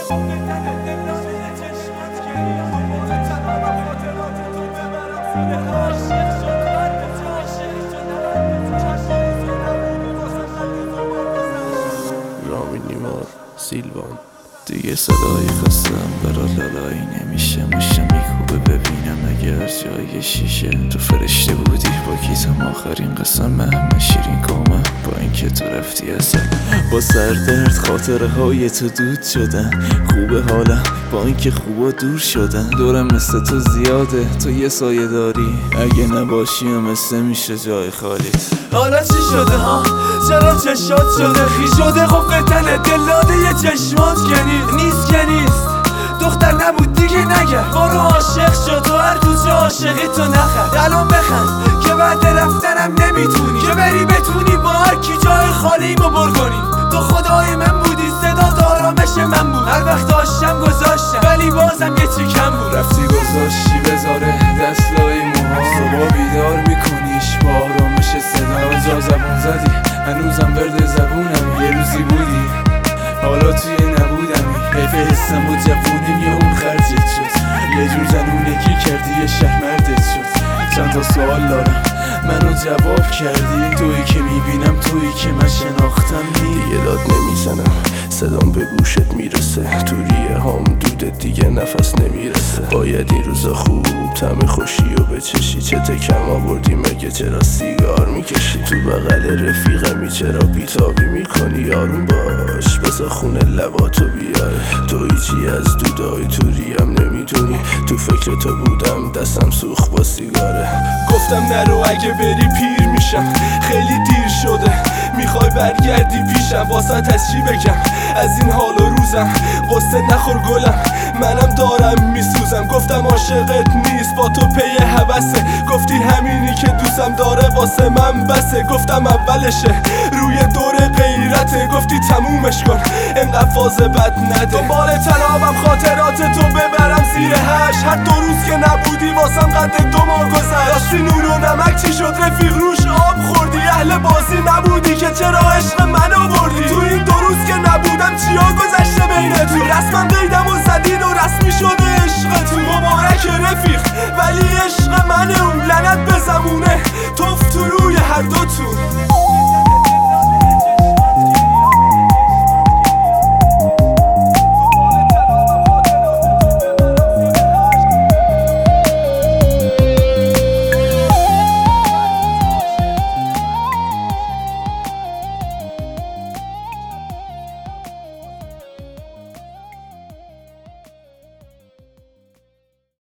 رامین نیمار سیلوان دیگه صدای خستم برا لالایی نمیشه موشه میکوبه ببینم اگر جای شیشه تو فرشته بودی با کیتم آخرین قسم همه شیرین کامه با اینکه تو رفتی ازم با سردرد خاطره های تو دود شدن خوبه حالم با اینکه خوبا دور شدن دورم مثل تو زیاده تو یه سایه داری اگه نباشی مثل میشه جای خالی حالا چی شده ها چرا چشات شده خی شده قفل تنه دلاده یه چشمات نیست که نیست دختر نبود دیگه نگه برو عاشق شد تو هر تو چه عاشقی تو نخند الان بخند که بعد رفتنم نمیتونی که بری بتونی با هر کی جای خالیمو بر کنی تو خدای من بودی صدا آرامش من بود هر وقت داشتم گذاشتم ولی بازم یه چی کم بود رفتی گذاشتی بذاره دستلای موها صبح بیدار میکنیش با آرامش صدا جا زبون زدی هنوزم ورد زبونم یه روزی بودی حالا توی نبودمی حیف حسم و جوونیم یه اون خرجت شد یه جور جنونگی کردی یه شهر مردت شد چند تا سوال دارم منو جواب کردی تویی که میبینم تویی که من شناختم دیگه داد نمیزنم صدام به گوشت میرسه تو ریه هم دودت دیگه نفس نمیرسه باید این روزا خوب طعم خوشی و بچشی چه کم آوردی مگه چرا سیگار میکشی تو بغل رفیقمی چرا بیتابی میکنی آروم باش بذار خونه لباتو بیاره تو هیچی از دودای تو ریم نمیدونی تو فکر تو بودم دستم سوخ با سیگاره گفتم نرو اگه بری پیر میشم خیلی دیر شده میخوای برگردی پیشم واسط از چی بگم از این حال و روزم قصه نخور گلم منم دارم میسوزم گفتم عاشقت نیست با تو پی هوسه گفتی همینی که دوستم داره واسه من بسه گفتم اولشه روی دور غیرته گفتی تمومش کن انقدر فاز بد نده دنبال تنابم خاطرات تو ببرم زیر هشت هر دو روز که نبودی واسم قد 2 ماه گذشت راستی نور و نمک چی شد رفیق روش آب خوردی اهل بازی نبودی که چرا عشق من آوردی تو این 2 روز که نبودم چیا گذشته بین تو